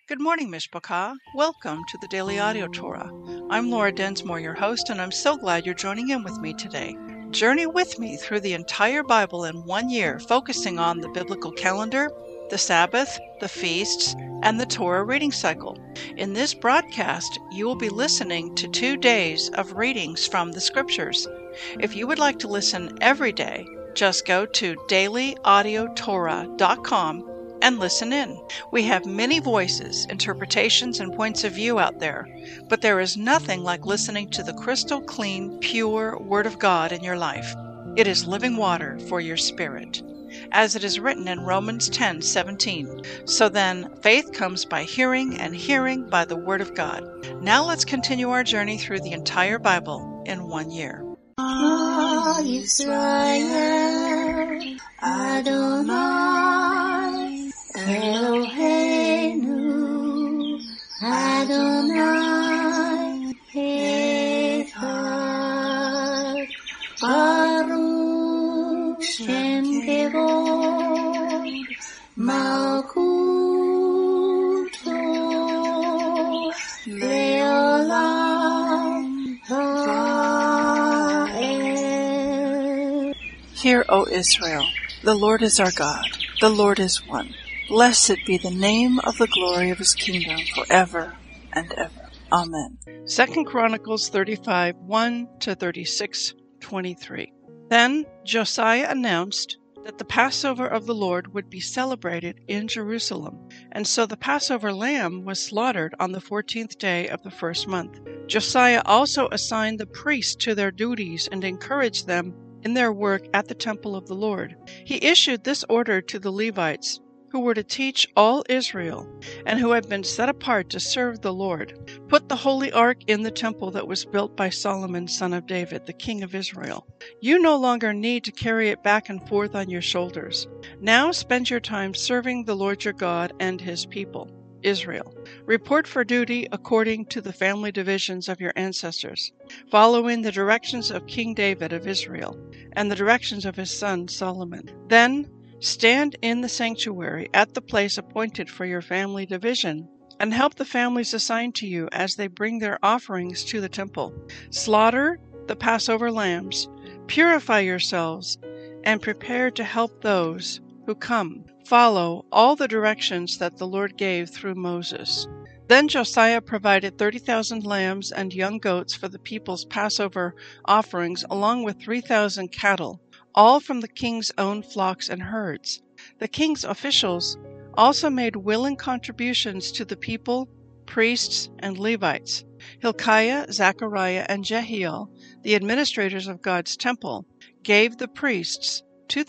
Good morning, Mishpachah. Welcome to the Daily Audio Torah. I'm Laura Densmore, your host, and I'm so glad you're joining in with me today. Journey with me through the entire Bible in 1 year, focusing on the biblical calendar, the Sabbath, the feasts, and the Torah reading cycle. In this broadcast, you will be listening to 2 days of readings from the scriptures. If you would like to listen every day, just go to dailyaudiotorah.com and listen in. We have many voices, interpretations, and points of view out there, but there is nothing like listening to the crystal clean, pure Word of God in your life. It is living water for your spirit, as it is written in Romans 10:17. So then, faith comes by hearing, and hearing by the Word of God. Now let's continue our journey through the entire Bible in 1 year. Yisrael, Adonai, Eloheinu, Adonai, Echad, Baruch Shem Kevod, Malkuto, Leolam, Va'ed. Hear, O Israel, the Lord is our God, the Lord is one. Blessed be the name of the glory of his kingdom forever and ever. Amen. 2 Chronicles 35, 1-36:23. Then Josiah announced that the Passover of the Lord would be celebrated in Jerusalem, and so the Passover lamb was slaughtered on the 14th day of the first month. Josiah also assigned the priests to their duties and encouraged them in their work at the temple of the Lord. He issued this order to the Levites, who were to teach all Israel, and who had been set apart to serve the Lord. Put the holy ark in the temple that was built by Solomon, son of David, the king of Israel. You no longer need to carry it back and forth on your shoulders. Now spend your time serving the Lord your God and his people, Israel. Report for duty according to the family divisions of your ancestors, following the directions of King David of Israel and the directions of his son Solomon. Then stand in the sanctuary at the place appointed for your family division, and help the families assigned to you as they bring their offerings to the temple. Slaughter the Passover lambs, purify yourselves, and prepare to help those who come. Follow all the directions that the Lord gave through Moses. Then Josiah provided 30,000 lambs and young goats for the people's Passover offerings, along with 3,000 cattle, all from the king's own flocks and herds. The king's officials also made willing contributions to the people, priests, and Levites. Hilkiah, Zechariah, and Jehiel, the administrators of God's temple, gave the priests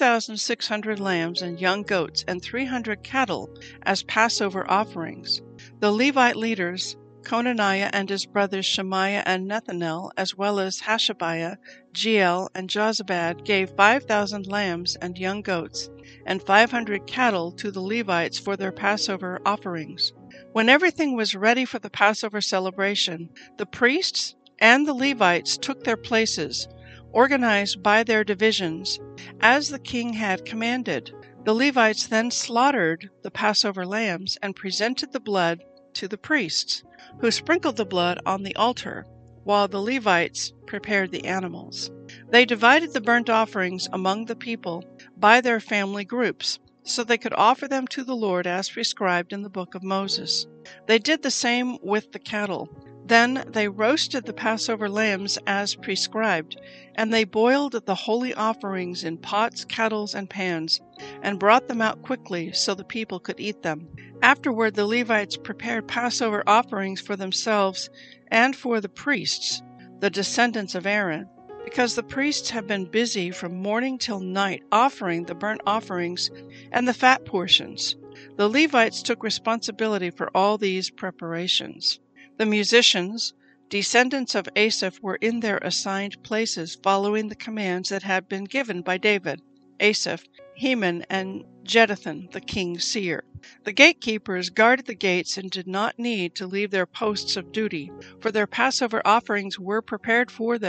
2,600 lambs and young goats and 300 cattle as Passover offerings. The Levite leaders, Conaniah and his brothers Shemaiah and Nethanel, as well as Hashabiah, Jeiel, and Jozabad, gave 5,000 lambs and young goats and 500 cattle to the Levites for their Passover offerings. When everything was ready for the Passover celebration, the priests and the Levites took their places, organized by their divisions, as the king had commanded. The Levites then slaughtered the Passover lambs and presented the blood to the priests, who sprinkled the blood on the altar, while the Levites prepared the animals. They divided the burnt offerings among the people by their family groups, so they could offer them to the Lord as prescribed in the book of Moses. They did the same with the cattle. Then they roasted the Passover lambs as prescribed, and they boiled the holy offerings in pots, kettles, and pans, and brought them out quickly so the people could eat them. Afterward, the Levites prepared Passover offerings for themselves and for the priests, the descendants of Aaron, because the priests have been busy from morning till night offering the burnt offerings and the fat portions. The Levites took responsibility for all these preparations. The musicians, descendants of Asaph, were in their assigned places, following the commands that had been given by David, Asaph, Heman, and Jeduthun, the king's seer. The gatekeepers guarded the gates and did not need to leave their posts of duty, for their Passover offerings were prepared for them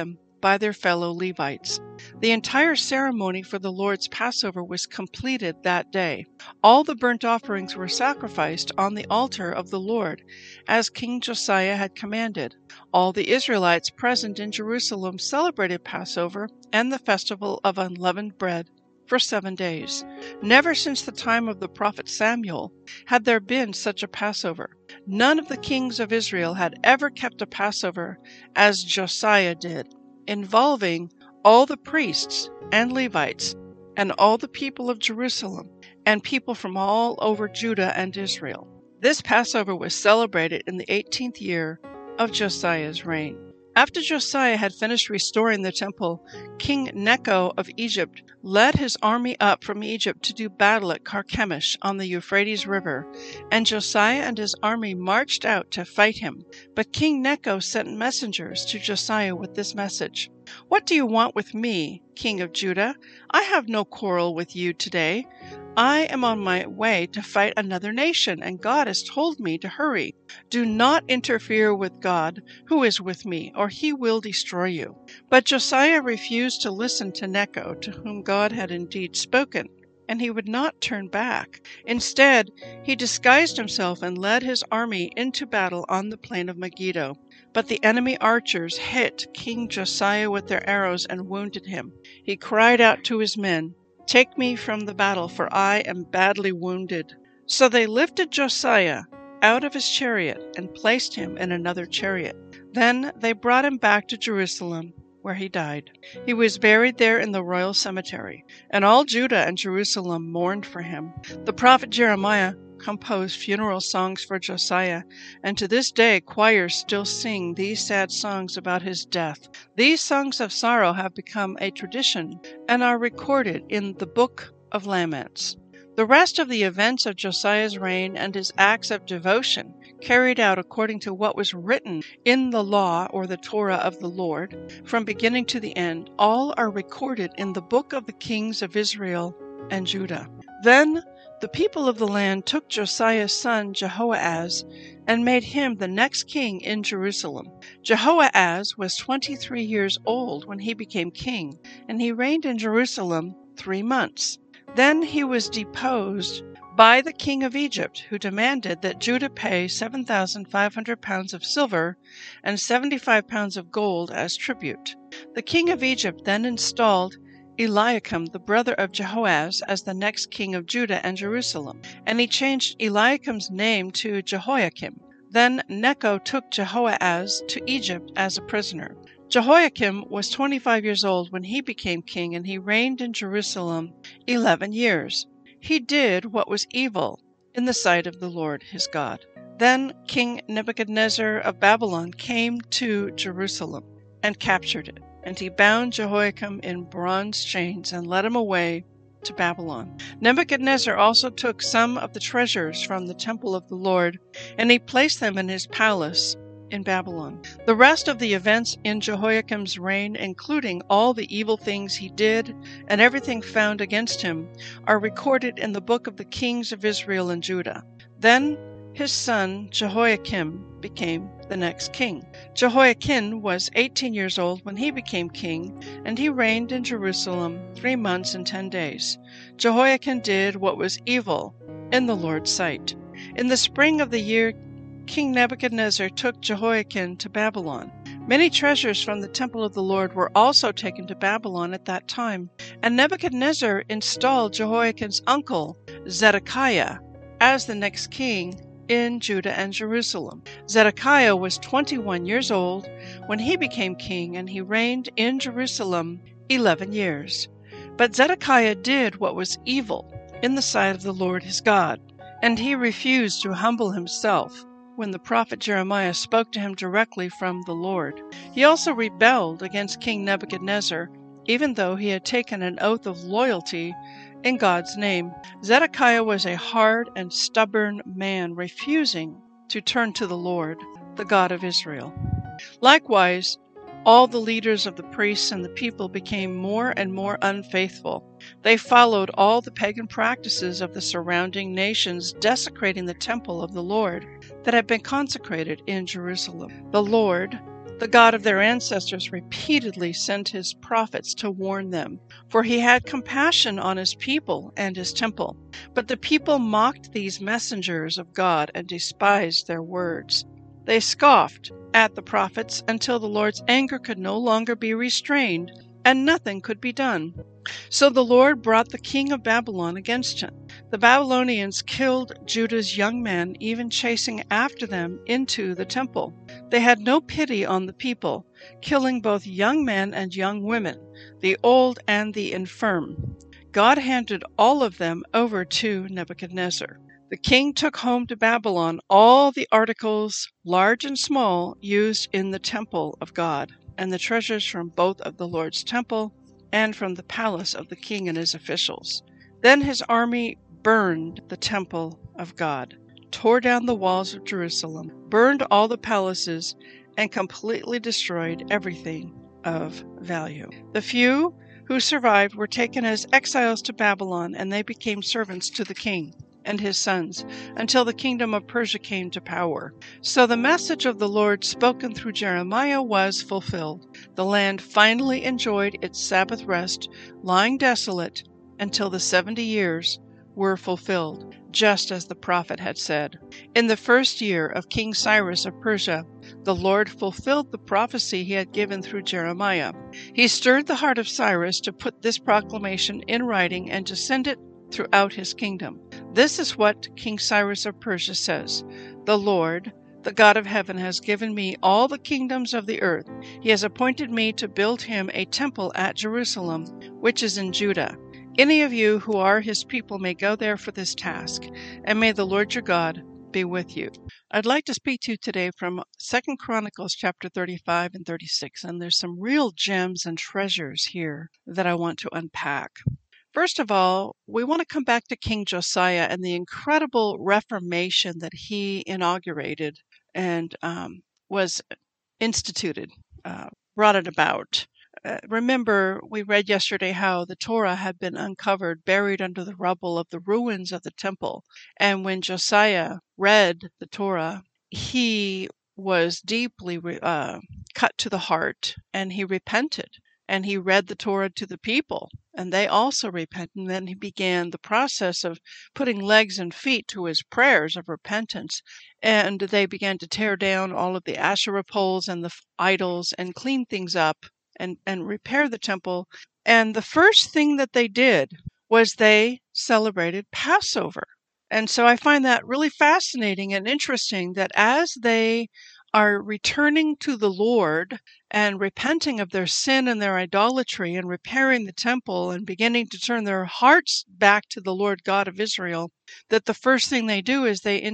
by their fellow Levites. The entire ceremony for the Lord's Passover was completed that day. All the burnt offerings were sacrificed on the altar of the Lord, as King Josiah had commanded. All the Israelites present in Jerusalem celebrated Passover and the festival of unleavened bread for 7 days. Never since the time of the prophet Samuel had there been such a Passover. None of the kings of Israel had ever kept a Passover as Josiah did, involving all the priests and Levites and all the people of Jerusalem and people from all over Judah and Israel. This Passover was celebrated in the 18th year of Josiah's reign. After Josiah had finished restoring the temple, King Necho of Egypt led his army up from Egypt to do battle at Carchemish on the Euphrates River, and Josiah and his army marched out to fight him. But King Necho sent messengers to Josiah with this message: "What do you want with me, King of Judah? I have no quarrel with you today. I am on my way to fight another nation, and God has told me to hurry. Do not interfere with God, who is with me, or he will destroy you." But Josiah refused to listen to Necho, to whom God had indeed spoken, and he would not turn back. Instead, he disguised himself and led his army into battle on the plain of Megiddo. But the enemy archers hit King Josiah with their arrows and wounded him. He cried out to his men, "Take me from the battle, for I am badly wounded." So they lifted Josiah out of his chariot and placed him in another chariot. Then they brought him back to Jerusalem, where he died. He was buried there in the royal cemetery, and all Judah and Jerusalem mourned for him. The prophet Jeremiah composed funeral songs for Josiah, and to this day choirs still sing these sad songs about his death. These songs of sorrow have become a tradition and are recorded in the Book of Laments. The rest of the events of Josiah's reign and his acts of devotion, carried out according to what was written in the law or the Torah of the Lord, from beginning to the end, all are recorded in the book of the kings of Israel and Judah. Then the people of the land took Josiah's son Jehoahaz and made him the next king in Jerusalem. Jehoahaz was 23 years old when he became king, and he reigned in Jerusalem 3 months. Then he was deposed by the king of Egypt, who demanded that Judah pay 7,500 pounds of silver and 75 pounds of gold as tribute. The king of Egypt then installed Eliakim, the brother of Jehoahaz, as the next king of Judah and Jerusalem, and he changed Eliakim's name to Jehoiakim. Then Necho took Jehoahaz to Egypt as a prisoner. Jehoiakim was 25 years old when he became king, and he reigned in Jerusalem 11 years. He did what was evil in the sight of the Lord his God. Then King Nebuchadnezzar of Babylon came to Jerusalem and captured it, and he bound Jehoiakim in bronze chains and led him away to Babylon. Nebuchadnezzar also took some of the treasures from the temple of the Lord, and he placed them in his palace in Babylon. The rest of the events in Jehoiakim's reign, including all the evil things he did and everything found against him, are recorded in the book of the kings of Israel and Judah. Then his son Jehoiakim became the next king. Jehoiakim was 18 years old when he became king, and he reigned in Jerusalem 3 months and 10 days. Jehoiakim did what was evil in the Lord's sight. In the spring of the year, King Nebuchadnezzar took Jehoiakim to Babylon. Many treasures from the temple of the Lord were also taken to Babylon at that time, and Nebuchadnezzar installed Jehoiakim's uncle, Zedekiah, as the next king in Judah and Jerusalem. Zedekiah was 21 years old when he became king, and he reigned in Jerusalem 11 years. But Zedekiah did what was evil in the sight of the Lord his God, and he refused to humble himself when the prophet Jeremiah spoke to him directly from the Lord. He also rebelled against King Nebuchadnezzar, even though he had taken an oath of loyalty in God's name. Zedekiah was a hard and stubborn man, refusing to turn to the Lord, the God of Israel. Likewise, all the leaders of the priests and the people became more and more unfaithful. They followed all the pagan practices of the surrounding nations, desecrating the temple of the Lord that had been consecrated in Jerusalem. The Lord The God of their ancestors repeatedly sent his prophets to warn them, for he had compassion on his people and his temple. But the people mocked these messengers of God and despised their words. They scoffed at the prophets until the Lord's anger could no longer be restrained, and nothing could be done. So the Lord brought the king of Babylon against him. The Babylonians killed Judah's young men, even chasing after them into the temple. They had no pity on the people, killing both young men and young women, the old and the infirm. God handed all of them over to Nebuchadnezzar. The king took home to Babylon all the articles, large and small, used in the temple of God, and the treasures from both of the Lord's temple and from the palace of the king and his officials. Then his army burned the temple of God, tore down the walls of Jerusalem, burned all the palaces, and completely destroyed everything of value. The few who survived were taken as exiles to Babylon, and they became servants to the king and his sons, until the kingdom of Persia came to power. So the message of the Lord spoken through Jeremiah was fulfilled. The land finally enjoyed its Sabbath rest, lying desolate until the 70 years were fulfilled, just as the prophet had said. In the first year of King Cyrus of Persia, the Lord fulfilled the prophecy he had given through Jeremiah. He stirred the heart of Cyrus to put this proclamation in writing and to send it throughout his kingdom. This is what King Cyrus of Persia says: "The Lord, the God of heaven, has given me all the kingdoms of the earth. He has appointed me to build him a temple at Jerusalem, which is in Judah. Any of you who are his people may go there for this task, and may the Lord your God be with you." I'd like to speak to you today from 2 Chronicles chapter 35 and 36, and there's some real gems and treasures here that I want to unpack. First of all, we want to come back to King Josiah and the incredible reformation that he inaugurated and was instituted, brought it about. Remember, we read yesterday how the Torah had been uncovered, buried under the rubble of the ruins of the temple. And when Josiah read the Torah, he was deeply cut to the heart, and he repented. And he read the Torah to the people, and they also repented. And then he began the process of putting legs and feet to his prayers of repentance. And they began to tear down all of the Asherah poles and the idols and clean things up and repair the temple. And the first thing that they did was they celebrated Passover. And so I find that really fascinating and interesting that as they are returning to the Lord and repenting of their sin and their idolatry and repairing the temple and beginning to turn their hearts back to the Lord God of Israel, that the first thing they do is they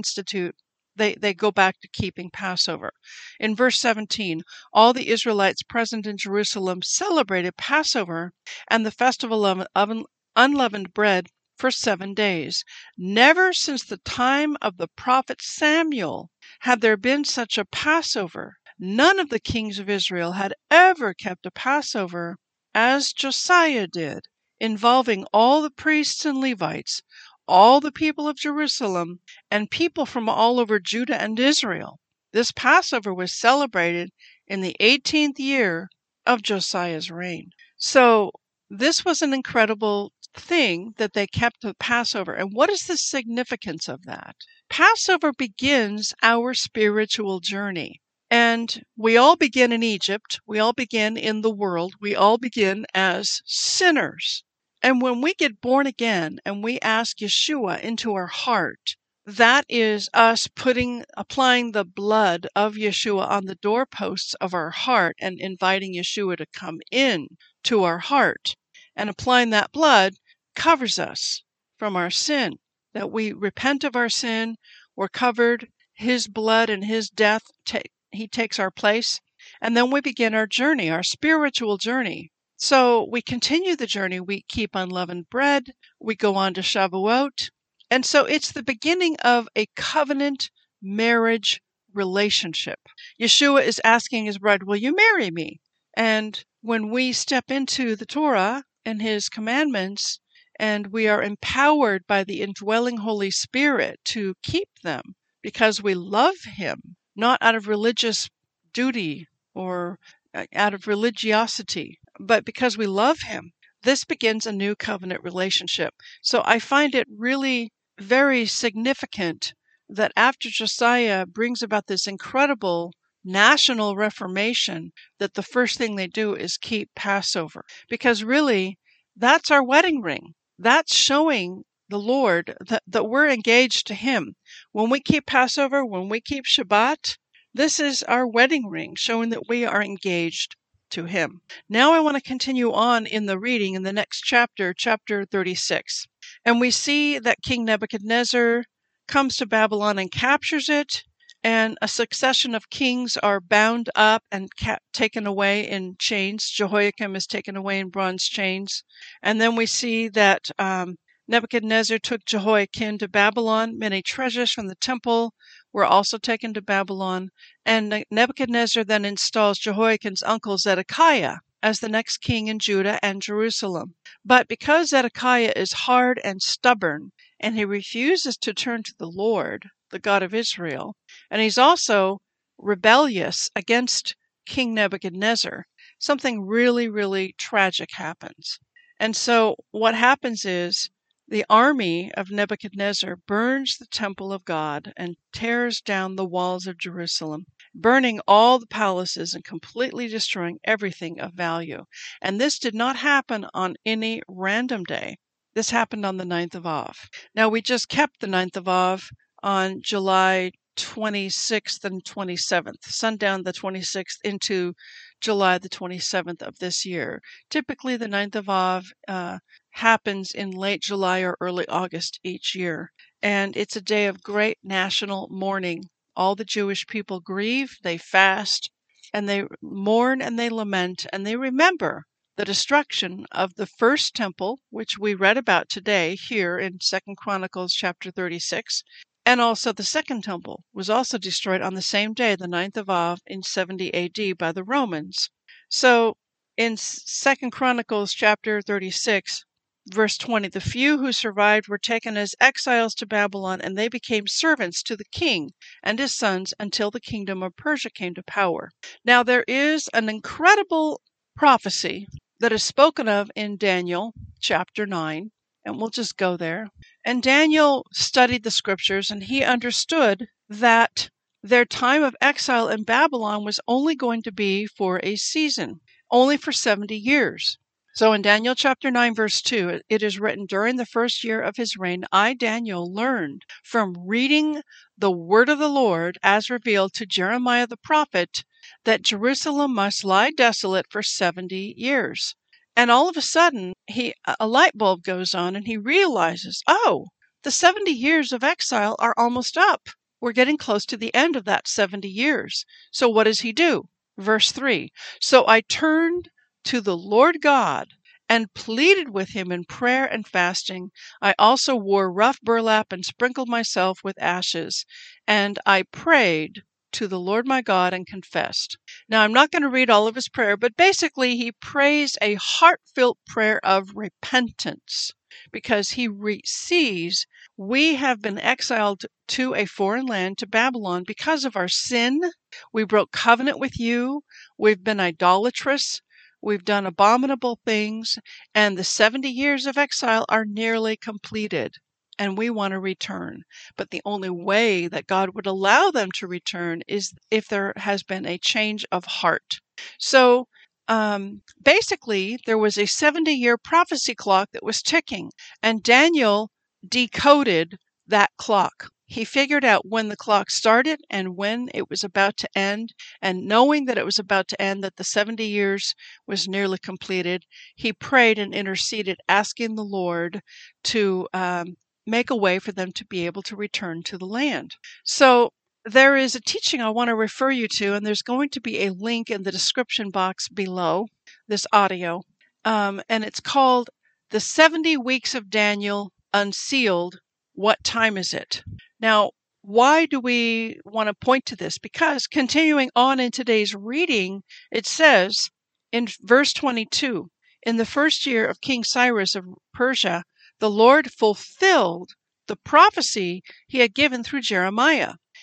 go back to keeping Passover. In verse 17, all the Israelites present in Jerusalem celebrated Passover and the festival of unleavened bread for 7 days. Never since the time of the prophet Samuel had there been such a Passover. None of the kings of Israel had ever kept a Passover as Josiah did, involving all the priests and Levites, all the people of Jerusalem, and people from all over Judah and Israel. This Passover was celebrated in the 18th year of Josiah's reign. So this was an incredible thing that they kept the Passover. And what is the significance of that? Passover begins our spiritual journey. And we all begin in Egypt. We all begin in the world. We all begin as sinners. And when we get born again and we ask Yeshua into our heart, that is us applying the blood of Yeshua on the doorposts of our heart and inviting Yeshua to come in to our heart. And applying that blood covers us from our sin. That we repent of our sin, we're covered, his blood and his death, he takes our place, and then we begin our journey, our spiritual journey. So we continue the journey, we keep unleavened bread, we go on to Shavuot, and so it's the beginning of a covenant marriage relationship. Yeshua is asking his bride, will you marry me? And when we step into the Torah and his commandments, and we are empowered by the indwelling Holy Spirit to keep them because we love him, not out of religious duty or out of religiosity, but because we love him. This begins a new covenant relationship. So I find it really very significant that after Josiah brings about this incredible national reformation, that the first thing they do is keep Passover. Because really, that's our wedding ring. That's showing the Lord that we're engaged to him. When we keep Passover, when we keep Shabbat, this is our wedding ring, showing that we are engaged to him. Now I want to continue on in the reading in the next chapter, chapter 36. And we see that King Nebuchadnezzar comes to Babylon and captures it, and a succession of kings are bound up and taken away in chains. Jehoiakim is taken away in bronze chains. And then we see that Nebuchadnezzar took Jehoiakim to Babylon. Many treasures from the temple were also taken to Babylon. And Nebuchadnezzar then installs Jehoiakim's uncle Zedekiah as the next king in Judah and Jerusalem. But because Zedekiah is hard and stubborn, and he refuses to turn to the Lord, the God of Israel, and he's also rebellious against King Nebuchadnezzar, something really, really tragic happens. And so what happens is the army of Nebuchadnezzar burns the temple of God and tears down the walls of Jerusalem, burning all the palaces and completely destroying everything of value. And this did not happen on any random day. This happened on the 9th of Av. Now, we just kept the 9th of Av on July 26th and 27th, sundown the 26th into July the 27th of this year. Typically, the 9th of Av happens in late July or early August each year. And it's a day of great national mourning. All the Jewish people grieve, they fast, and they mourn and they lament, and they remember the destruction of the first temple, which we read about today here in 2 Chronicles chapter 36, and also the second temple was also destroyed on the same day, the 9th of Av, in 70 AD by the Romans. So in 2 Chronicles chapter 36, verse 20, the few who survived were taken as exiles to Babylon, and they became servants to the king and his sons until the kingdom of Persia came to power. Now there is an incredible prophecy that is spoken of in Daniel chapter 9, and we'll just go there. And Daniel studied the scriptures, and he understood that their time of exile in Babylon was only going to be for a season, only for 70 years. So in Daniel chapter 9, verse 2, it is written, during the first year of his reign, I, Daniel, learned from reading the word of the Lord as revealed to Jeremiah the prophet that Jerusalem must lie desolate for 70 years. And all of a sudden, a light bulb goes on, and he realizes, oh, the 70 years of exile are almost up. We're getting close to the end of that 70 years. So what does he do? Verse 3, so I turned to the Lord God and pleaded with him in prayer and fasting. I also wore rough burlap and sprinkled myself with ashes, and I prayed to the Lord my God and confessed. Now, I'm not going to read all of his prayer, but basically he prays a heartfelt prayer of repentance because he sees we have been exiled to a foreign land, to Babylon, because of our sin. We broke covenant with you. We've been idolatrous. We've done abominable things, and the 70 years of exile are nearly completed, and we want to return. But the only way that God would allow them to return is if there has been a change of heart. So basically, there was a 70-year prophecy clock that was ticking, and Daniel decoded that clock. He figured out when the clock started and when it was about to end, and knowing that it was about to end, that the 70 years was nearly completed, he prayed and interceded, asking the Lord to make a way for them to be able to return to the land. So there is a teaching I want to refer you to, and there's going to be a link in the description box below this audio, and it's called The 70 Weeks of Daniel Unsealed. What time is it? Now, why do we want to point to this? Because continuing on in today's reading, it says in verse 22, in the first year of King Cyrus of Persia, the Lord fulfilled the prophecy he had given through Jeremiah.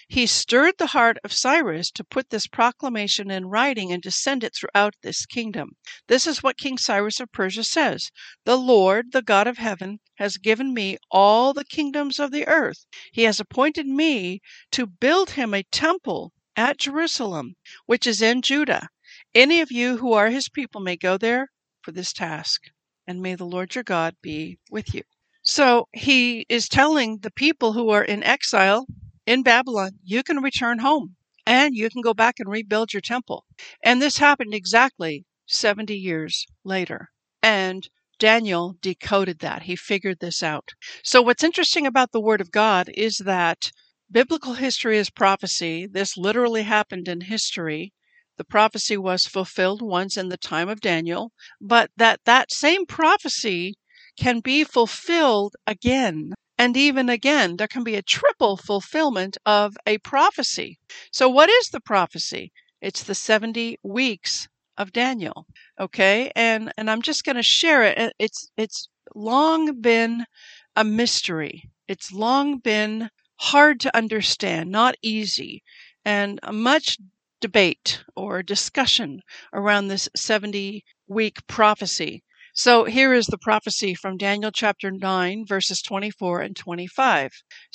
He stirred the heart of Cyrus to put this proclamation in writing and to send it throughout this kingdom. This is what King Cyrus of Persia says: "The Lord, the God of heaven, has given me all the kingdoms of the earth. He has appointed me to build him a temple at Jerusalem, which is in Judah. Any of you who are his people may go there for this task, and may the Lord your God be with you." So he is telling the people who are in exile in Babylon, you can return home and you can go back and rebuild your temple. And this happened exactly 70 years later. And Daniel decoded that. He figured this out. So what's interesting about the Word of God is that biblical history is prophecy. This literally happened in history. The prophecy was fulfilled once in the time of Daniel, but that same prophecy can be fulfilled again. And even again, there can be a triple fulfillment of a prophecy. So what is the prophecy? It's the 70 weeks of Daniel. Okay, and I'm just going to share it. It's long been a mystery. It's long been hard to understand, not easy, and much debate or discussion around this 70-week prophecy. So here is the prophecy from Daniel chapter 9, verses 24 and 25.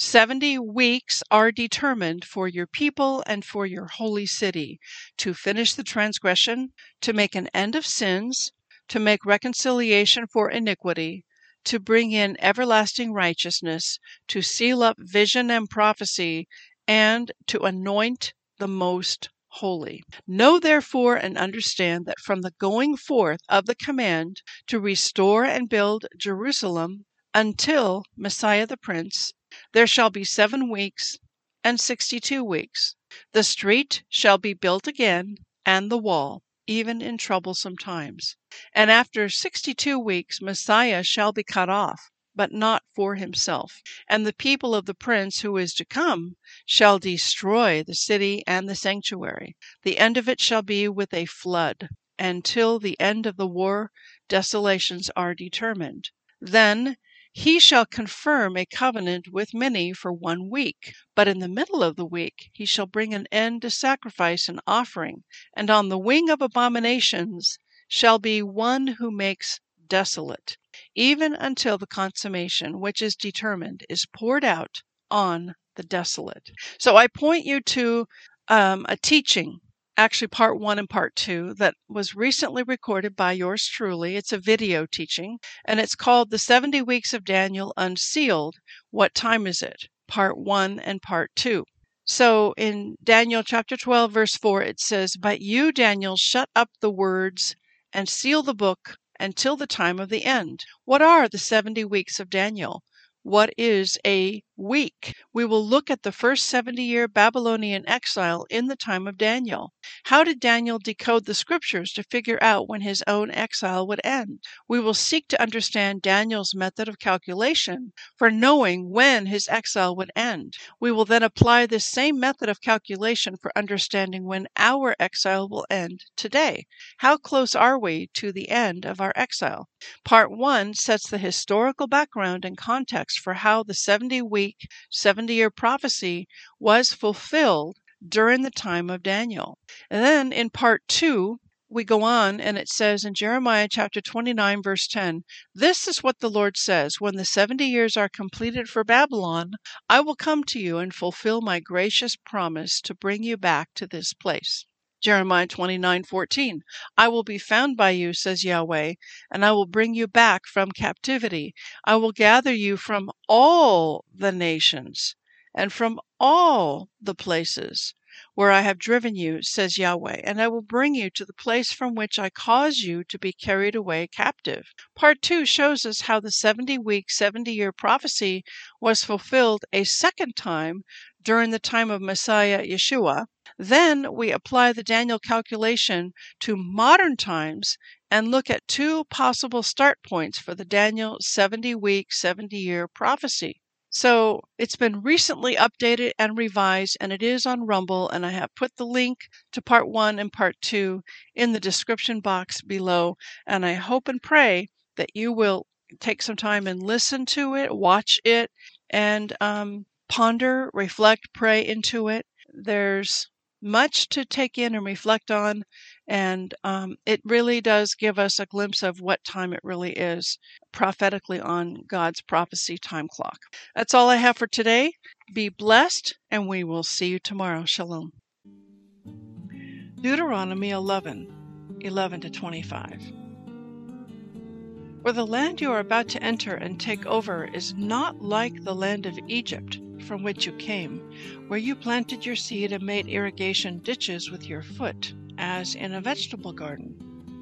70 weeks are determined for your people and for your holy city, to finish the transgression, to make an end of sins, to make reconciliation for iniquity, to bring in everlasting righteousness, to seal up vision and prophecy, and to anoint the most holy. Know therefore and understand that from the going forth of the command to restore and build Jerusalem until Messiah the Prince, there shall be 7 weeks and 62 weeks. The street shall be built again, and the wall, even in troublesome times. And after 62 weeks Messiah shall be cut off, but not for himself. And the people of the prince who is to come shall destroy the city and the sanctuary. The end of it shall be with a flood, and till the end of the war desolations are determined. Then he shall confirm a covenant with many for 1 week. But in the middle of the week he shall bring an end to sacrifice and offering, and on the wing of abominations shall be one who makes desolate, even until the consummation which is determined is poured out on the desolate. So I point you to a teaching, actually part 1 and part 2, that was recently recorded by yours truly. It's a video teaching, and it's called The 70 Weeks of Daniel Unsealed. What Time Is It? Part 1 and part 2. So in Daniel chapter 12, verse 4, it says, "But you, Daniel, shut up the words and seal the book until the time of the end." What are the 70 weeks of Daniel? What is a week? We will look at the first 70-year Babylonian exile in the time of Daniel. How did Daniel decode the scriptures to figure out when his own exile would end? We will seek to understand Daniel's method of calculation for knowing when his exile would end. We will then apply this same method of calculation for understanding when our exile will end today. How close are we to the end of our exile? Part 1 sets the historical background and context for how the 70-week, 70-year prophecy was fulfilled during the time of Daniel. And then in part 2, we go on and it says in Jeremiah chapter 29, verse 10, "This is what the Lord says, when the 70 years are completed for Babylon, I will come to you and fulfill my gracious promise to bring you back to this place." Jeremiah 29:14, "I will be found by you, says Yahweh, and I will bring you back from captivity. I will gather you from all the nations and from all the places where I have driven you, says Yahweh, and I will bring you to the place from which I caused you to be carried away captive." Part 2 shows us how the 70-week, 70-year prophecy was fulfilled a second time during the time of Messiah Yeshua. Then we apply the Daniel calculation to modern times and look at 2 possible start points for the Daniel 70-week, 70-year prophecy. So it's been recently updated and revised, and it is on Rumble, and I have put the link to part 1 and part 2 in the description box below, and I hope and pray that you will take some time and listen to it, watch it, and ponder, reflect, pray into it. There's much to take in and reflect on, and it really does give us a glimpse of what time it really is prophetically on God's prophecy time clock. That's all I have for today. Be blessed, and we will see you tomorrow. Shalom. Deuteronomy 11:11-25. For the land you are about to enter and take over is not like the land of Egypt, from which you came, where you planted your seed and made irrigation ditches with your foot, as in a vegetable garden.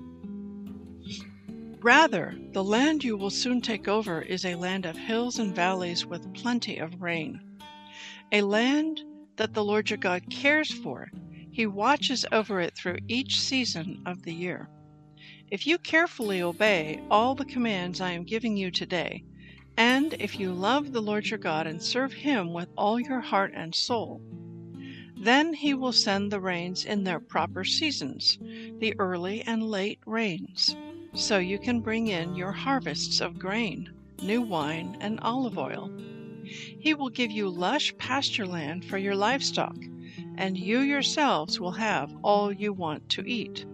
Rather, the land you will soon take over is a land of hills and valleys with plenty of rain, a land that the Lord your God cares for. He watches over it through each season of the year. If you carefully obey all the commands I am giving you today, and if you love the Lord your God and serve Him with all your heart and soul, then He will send the rains in their proper seasons, the early and late rains, so you can bring in your harvests of grain, new wine, and olive oil. He will give you lush pasture land for your livestock, and you yourselves will have all you want to eat.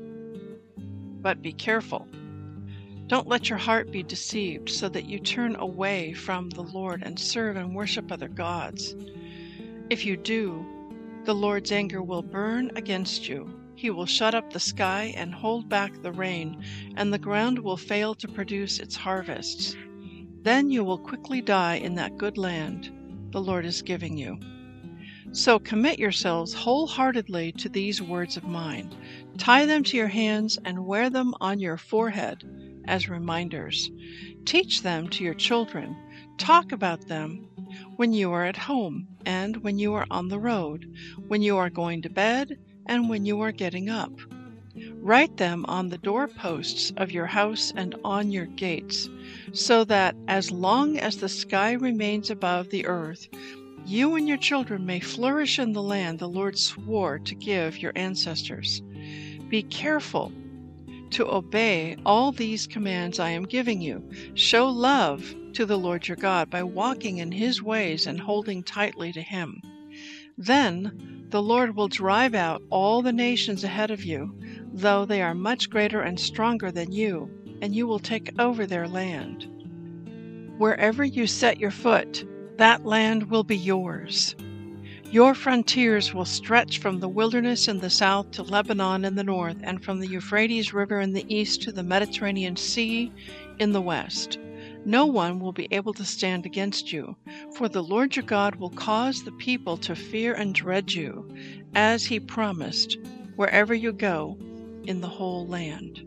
But be careful. Don't let your heart be deceived so that you turn away from the Lord and serve and worship other gods. If you do, the Lord's anger will burn against you. He will shut up the sky and hold back the rain, and the ground will fail to produce its harvests. Then you will quickly die in that good land the Lord is giving you. So commit yourselves wholeheartedly to these words of mine. Tie them to your hands and wear them on your forehead as reminders. Teach them to your children. Talk about them when you are at home and when you are on the road, when you are going to bed and when you are getting up. Write them on the doorposts of your house and on your gates, so that as long as the sky remains above the earth, you and your children may flourish in the land the Lord swore to give your ancestors. Be careful to obey all these commands I am giving you. Show love to the Lord your God by walking in His ways and holding tightly to Him. Then the Lord will drive out all the nations ahead of you, though they are much greater and stronger than you, and you will take over their land. Wherever you set your foot, that land will be yours. Your frontiers will stretch from the wilderness in the south to Lebanon in the north, and from the Euphrates River in the east to the Mediterranean Sea in the west. No one will be able to stand against you, for the Lord your God will cause the people to fear and dread you, as He promised, wherever you go in the whole land.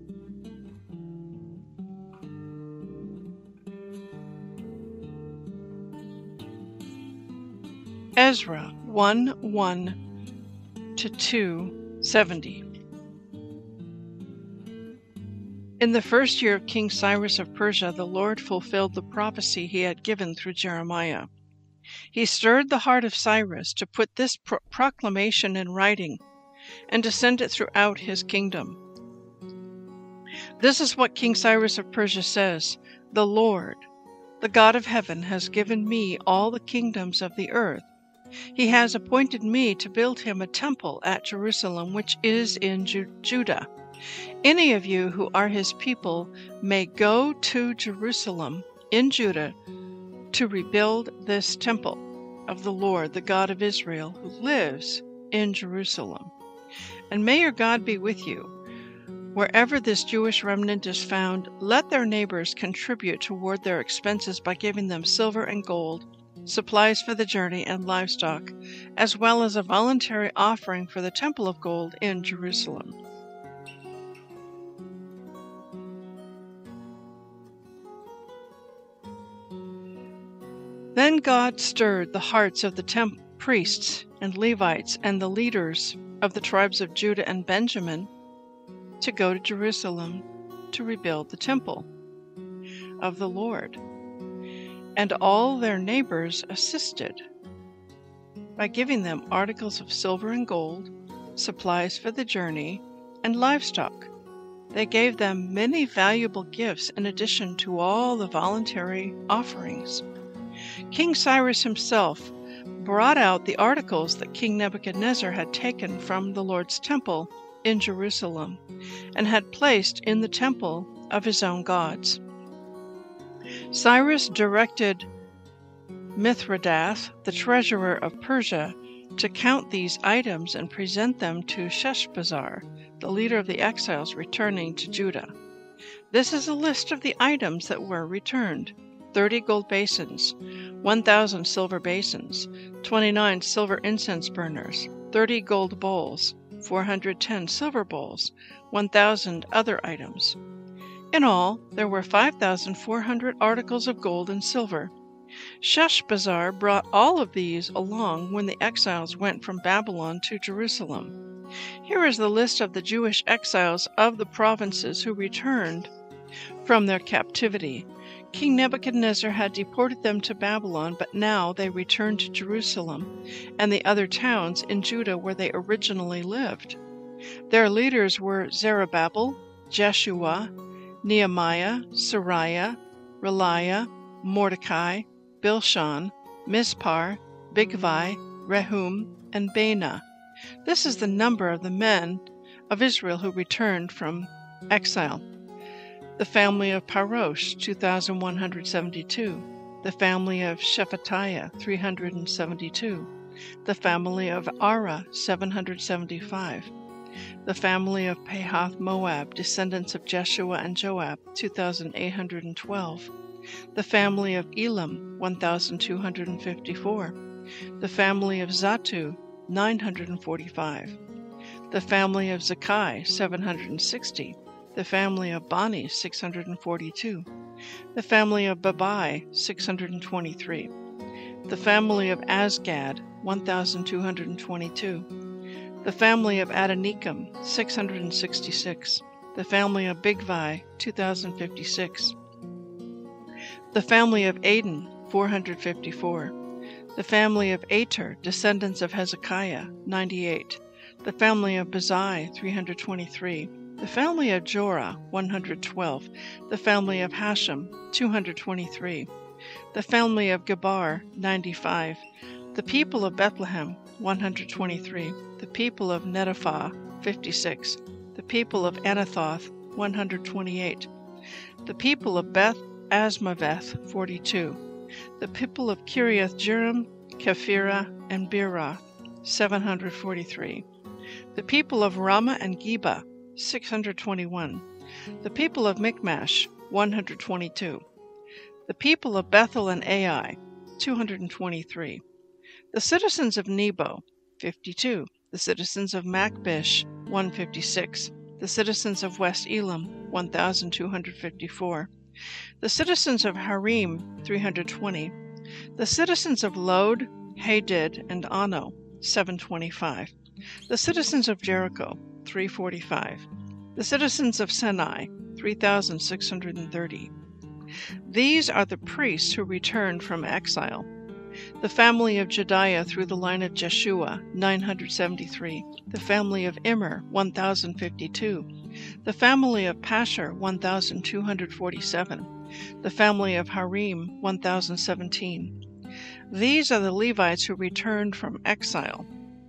Ezra 1:1-2:70. In the first year of King Cyrus of Persia, the Lord fulfilled the prophecy He had given through Jeremiah. He stirred the heart of Cyrus to put this proclamation in writing and to send it throughout his kingdom. This is what King Cyrus of Persia says: "The Lord, the God of heaven, has given me all the kingdoms of the earth. He has appointed me to build Him a temple at Jerusalem, which is in Judah. Any of you who are His people may go to Jerusalem in Judah to rebuild this temple of the Lord, the God of Israel, who lives in Jerusalem. And may your God be with you. Wherever this Jewish remnant is found, let their neighbors contribute toward their expenses by giving them silver and gold, supplies for the journey, and livestock, as well as a voluntary offering for the temple of gold in Jerusalem." Then God stirred the hearts of the priests and Levites and the leaders of the tribes of Judah and Benjamin to go to Jerusalem to rebuild the temple of the Lord. And all their neighbors assisted by giving them articles of silver and gold, supplies for the journey, and livestock. They gave them many valuable gifts in addition to all the voluntary offerings. King Cyrus himself brought out the articles that King Nebuchadnezzar had taken from the Lord's temple in Jerusalem and had placed in the temple of his own gods. Cyrus directed Mithridath, the treasurer of Persia, to count these items and present them to Sheshbazzar, the leader of the exiles returning to Judah. This is a list of the items that were returned: 30 gold basins, 1,000 silver basins, 29 silver incense burners, 30 gold bowls, 410 silver bowls, 1,000 other items. In all, there were 5,400 articles of gold and silver. Sheshbazzar brought all of these along when the exiles went from Babylon to Jerusalem. Here is the list of the Jewish exiles of the provinces who returned from their captivity. King Nebuchadnezzar had deported them to Babylon, but now they returned to Jerusalem and the other towns in Judah where they originally lived. Their leaders were Zerubbabel, Jeshua, Nehemiah, Sariah, Reliah, Mordecai, Bilshan, Mispar, Bigvai, Rehum, and Baanah. This is the number of the men of Israel who returned from exile. The family of Parosh, 2,172. The family of Shephatiah, 372. The family of Ara, 775. The family of Pahath Moab, descendants of Jeshua and Joab, 2,812. The family of Elam, 1,254. The family of Zatu, 945. The family of Zakai, 760. The family of Bani, 642. The family of Babai, 623. The family of Azgad, 1,222. The family of Adonikam, 666. The family of Bigvai, 2,056. The family of Aden, 454. The family of Ater, descendants of Hezekiah, 98. The family of Bazai, 323. The family of Jorah, 112. The family of Hashem, 223. The family of Gebar, 95. The people of Bethlehem, 123. The people of Netophath, 56. The people of Anathoth, 128. The people of Beth Asmaveth, 42. The people of Kiriath Jearim, Kephirah, and Beeroth, 743. The people of Ramah and Geba, 621. The people of Michmash, 122. The people of Bethel and Ai, 223. The citizens of Nebo, 52. The citizens of Machbish, 156. The citizens of West Elam, 1,254. The citizens of Harim, 320. The citizens of Lod, Hadid, and Ono, 725. The citizens of Jericho, 345. The citizens of Senai, 3,630. These are the priests who returned from exile. The family of Jediah through the line of Jeshua, 973. The family of Immer, 1,052. The family of Pashur, 1,247. The family of Harim, 1,017. These are the Levites who returned from exile.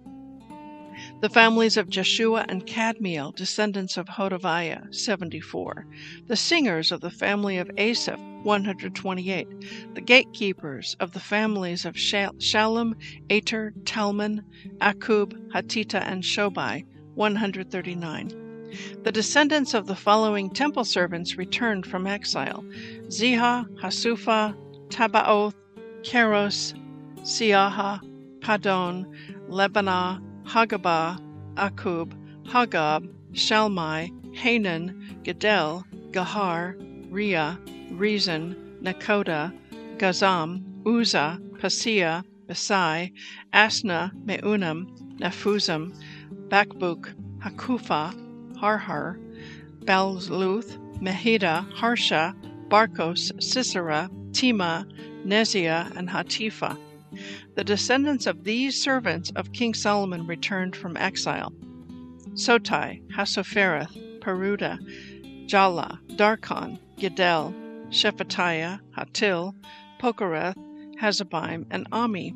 The families of Jeshua and Kadmiel, descendants of Hodaviah, 74. The singers of the family of Asaph, 128. The gatekeepers of the families of Shallum, Ater, Talmon, Akub, Hatita, and Shobai, 139. The descendants of the following temple servants returned from exile: Ziha, Hasupha, Tabaoth, Keros, Siaha, Padon, Lebanah, Hagabah, Akub, Hagab, Shalmai, Hanan, Gedel, Gahar, Ria, Rezin, Nakoda, Gazam, Uzzah, Paseah, Besai, Asna, Meunam, Nephuzim, Bakbuk, Hakufa, Harhar, Balluth, Mehida, Harsha, Barkos, Sisera, Tema, Neziah, and Hatifa. The descendants of these servants of King Solomon returned from exile: Sotai, Hassophereth, Peruda, Jala, Darkon, Gidel, Shephatiah, Hatil, Pokereth, Hazabaim, and Ami.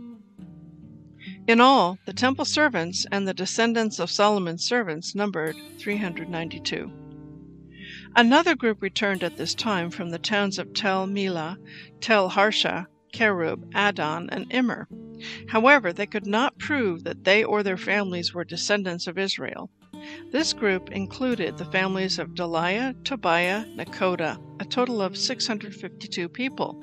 In all, the temple servants and the descendants of Solomon's servants numbered 392. Another group returned at this time from the towns of Tel Melah, Tel Harsha, Kerub, Adon, and Immer. However, they could not prove that they or their families were descendants of Israel. This group included the families of Deliah, Tobiah, Nekoda, a total of 652 people.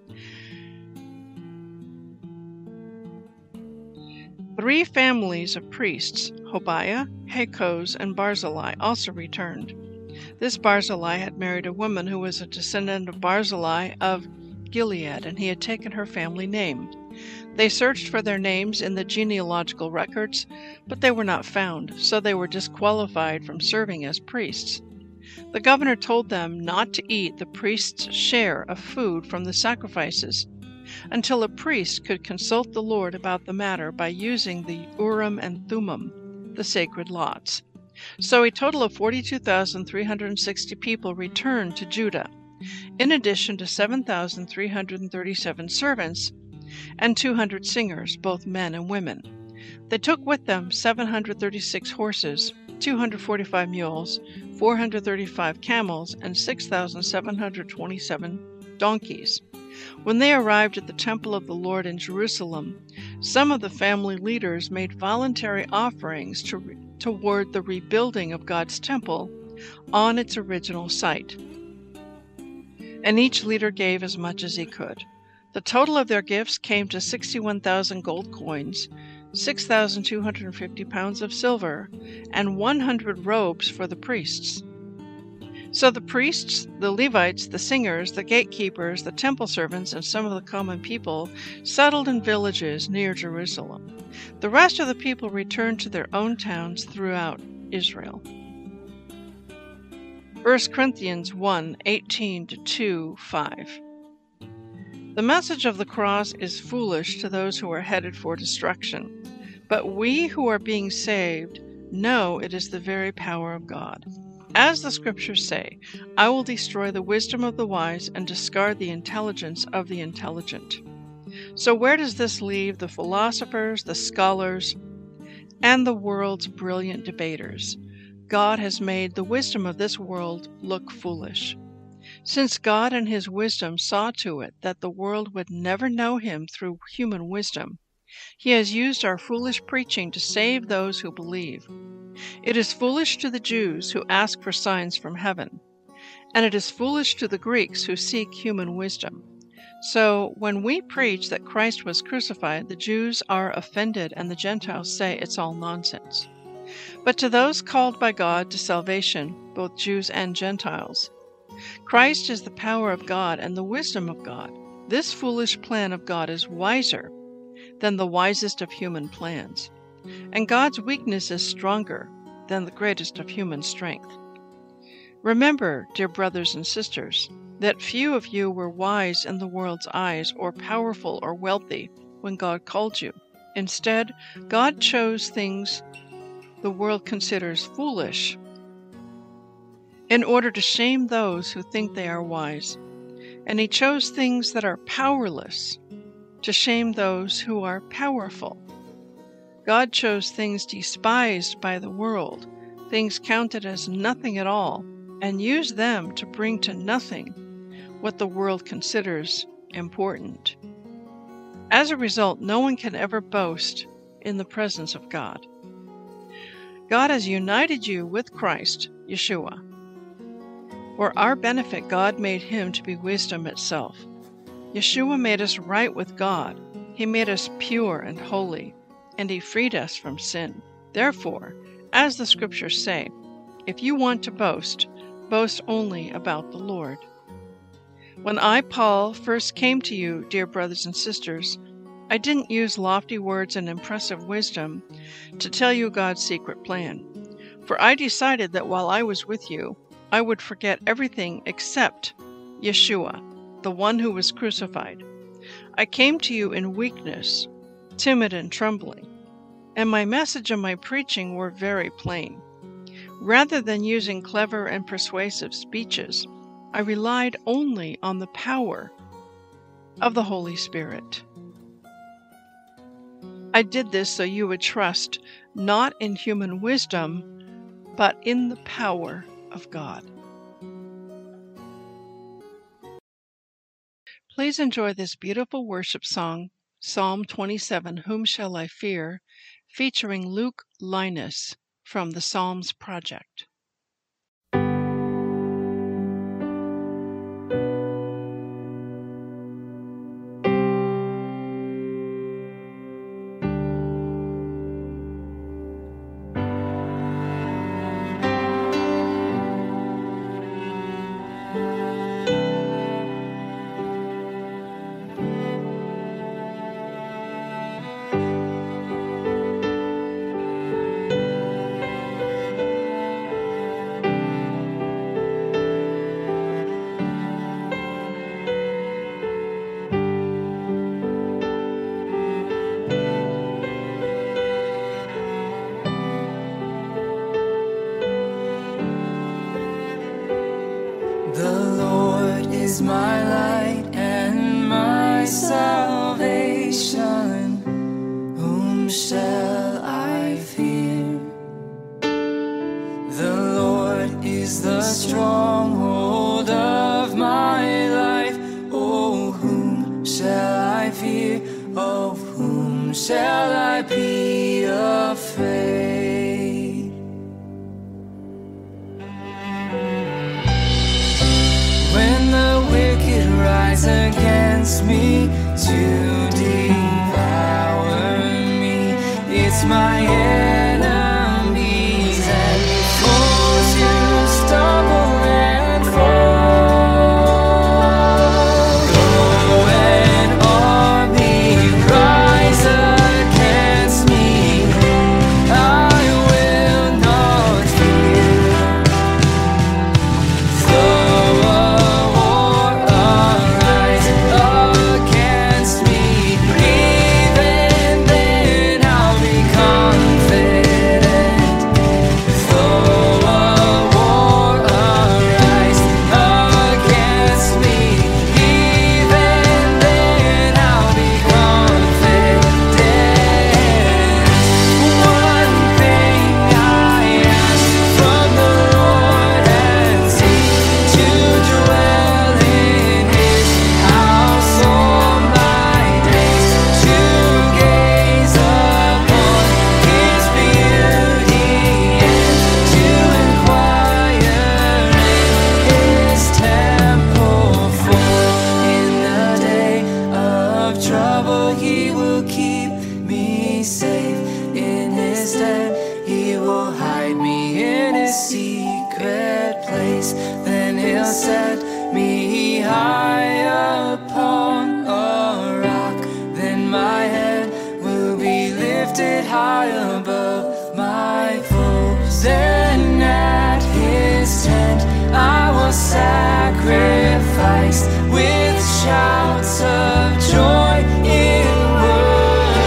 3 families of priests, Hobaiah, Hakkoz, and Barzillai, also returned. This Barzillai had married a woman who was a descendant of Barzillai of Gilead, and he had taken her family name. They searched for their names in the genealogical records, but they were not found, so they were disqualified from serving as priests. The governor told them not to eat the priest's share of food from the sacrifices until a priest could consult the Lord about the matter by using the Urim and Thummim, the sacred lots. So a total of 42,360 people returned to Judah, in addition to 7,337 servants and 200 singers, both men and women. They took with them 736 horses, 245 mules, 435 camels, and 6,727 donkeys. When they arrived at the temple of the Lord in Jerusalem, some of the family leaders made voluntary offerings toward the rebuilding of God's temple on its original site, and each leader gave as much as he could. The total of their gifts came to 61,000 gold coins, 6,250 pounds of silver, and 100 robes for the priests. So the priests, the Levites, the singers, the gatekeepers, the temple servants, and some of the common people settled in villages near Jerusalem. The rest of the people returned to their own towns throughout Israel. 1 Corinthians 1, 18-2:5. The message of the cross is foolish to those who are headed for destruction, but we who are being saved know it is the very power of God. As the scriptures say, I will destroy the wisdom of the wise and discard the intelligence of the intelligent. So where does this leave the philosophers, the scholars, and the world's brilliant debaters? God has made the wisdom of this world look foolish. Since God in his wisdom saw to it that the world would never know him through human wisdom, he has used our foolish preaching to save those who believe. It is foolish to the Jews who ask for signs from heaven, and it is foolish to the Greeks who seek human wisdom. So when we preach that Christ was crucified, the Jews are offended and the Gentiles say it's all nonsense. But to those called by God to salvation, both Jews and Gentiles, Christ is the power of God and the wisdom of God. This foolish plan of God is wiser than the wisest of human plans, and God's weakness is stronger than the greatest of human strength. Remember, dear brothers and sisters, that few of you were wise in the world's eyes or powerful or wealthy when God called you. Instead, God chose things the world considers foolish in order to shame those who think they are wise, and he chose things that are powerless to shame those who are powerful. God chose things despised by the world, things counted as nothing at all, and used them to bring to nothing what the world considers important. As a result, no one can ever boast in the presence of God. God has united you with Christ, Yeshua. For our benefit, God made him to be wisdom itself. Yeshua made us right with God. He made us pure and holy, and he freed us from sin. Therefore, as the scriptures say, if you want to boast, boast only about the Lord. When I, Paul, first came to you, dear brothers and sisters, I didn't use lofty words and impressive wisdom to tell you God's secret plan. For I decided that while I was with you, I would forget everything except Yeshua, the one who was crucified. I came to you in weakness, timid and trembling, and my message and my preaching were very plain. Rather than using clever and persuasive speeches, I relied only on the power of the Holy Spirit. I did this so you would trust not in human wisdom, but in the power of God. Please enjoy this beautiful worship song, Psalm 27, Whom Shall I Fear?, featuring Luke Linus from the Psalms Project. Is my light and my salvation. Whom shall I fear? The Lord is the stronghold of my life. Oh, whom shall I fear? Of whom shall I be afraid? When the wicked rise against me to devour me, it's my enemies and foes who stumble and fall. Though an army rise against me, I will not fear. Though a war arise against me, even then I'll be confident. Though a war arise against me, even then I'll be confident. One thing I ask from the Lord and seek to dwell in His house all my days, to gaze upon His beauty and to inquire in His temple. For in the day of trouble He will keep me safe. In His tent He will hide me in His secret place. Then He'll set me high upon a rock. Then my head will be lifted high above my foes. Then at His tent I will sacrifice with shouts of joy in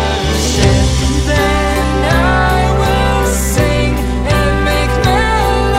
worship. Then I will sing and make melody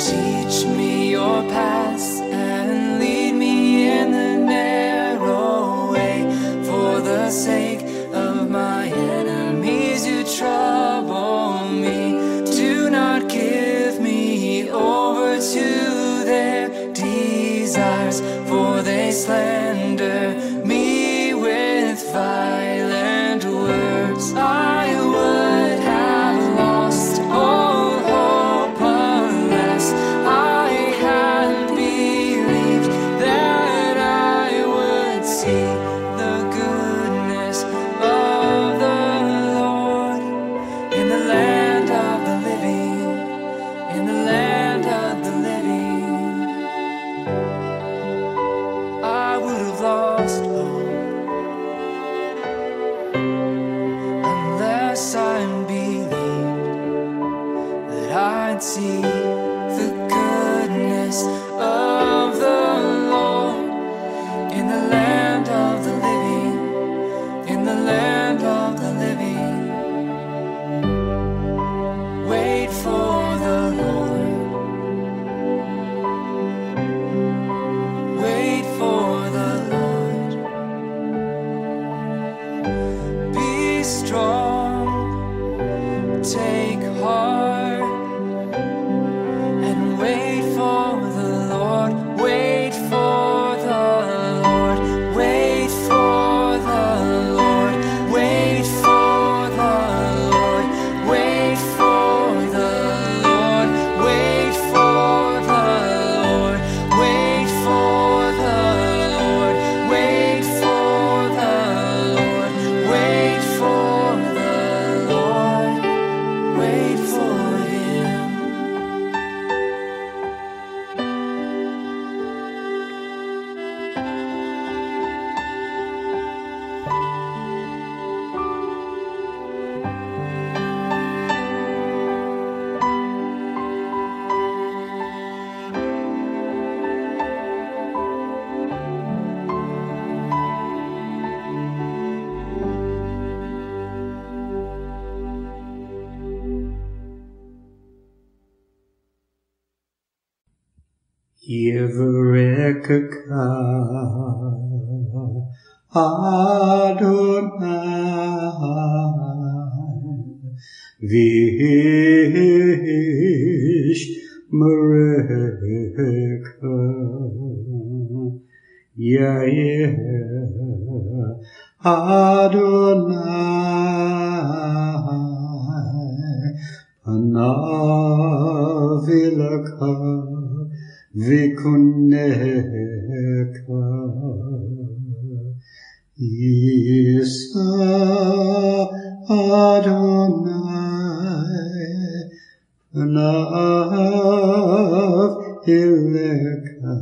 Teach me your paths and lead me in the narrow way, for the sake of my enemies who trouble me. Do not give me over to their desires, for they slander me with violent words. I would have lost all hope unless I had believed that I would see the goodness of the Lord in the land of the living, in the land of the living. I would have lost hope unless I believed that I'd see the goodness of the Lord in the land of the living, in the land of the living. Wait for the Lord. Wait for the Lord. Be strong, take heart, and wait for the Lord. Wait for the Lord. Wait for the Lord. Wait for the Lord. Wait for the Lord. Wait for the Lord. Wait for the Lord. Wait for the Lord. Wait for the Lord. Wait for Him. Yevrekka Adonai Vish Mereka Yair Adonai Panavilaka Vikuneka Isa Adonai Panav Ileka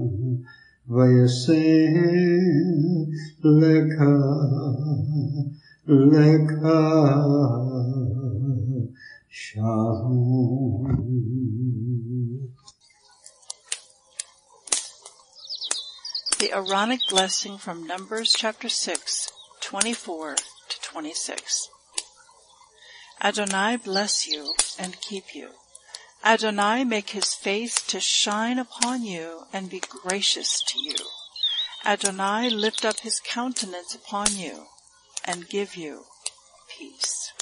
Vayasen Leka Leka Shalom. The Aaronic blessing from Numbers chapter 6, 24 to 26. Adonai bless you and keep you. Adonai make his face to shine upon you and be gracious to you. Adonai lift up his countenance upon you and give you peace.